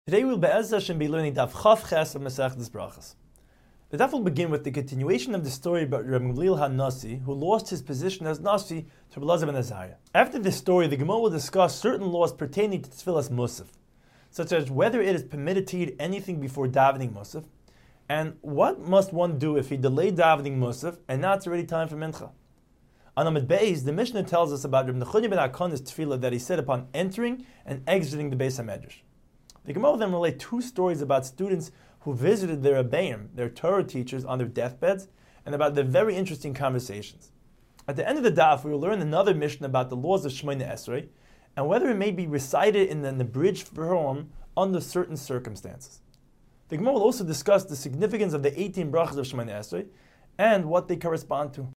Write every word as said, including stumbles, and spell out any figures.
Today we'll Be'ez Hashem be learning Daf Chaf Ches of Masechtas Brachos. The Daf will begin with the continuation of the story about Reb Gamliel HaNasi, who lost his position as Nasi to Reb Elazar ben Azariah. After this story, the Gemara will discuss certain laws pertaining to Tfilas Musaf, such as whether it is permitted to eat anything before davening Musaf, and what must one do if he delayed davening Musaf and now it's already time for Mincha. On Amud Beis, the Mishnah tells us about Reb Nechunya ben Akona's tefillah that he said upon entering and exiting the Beis HaMedrash. The Gemara will then relate two stories about students who visited their Rebbeim, their Torah teachers, on their deathbeds, and about their very interesting conversations. At the end of the daf, we will learn another Mishnah about the laws of Shemoneh Esrei, and whether it may be recited in an abridged form under certain circumstances. The Gemara will also discuss the significance of the eighteen brachas of Shemoneh Esrei, and what they correspond to.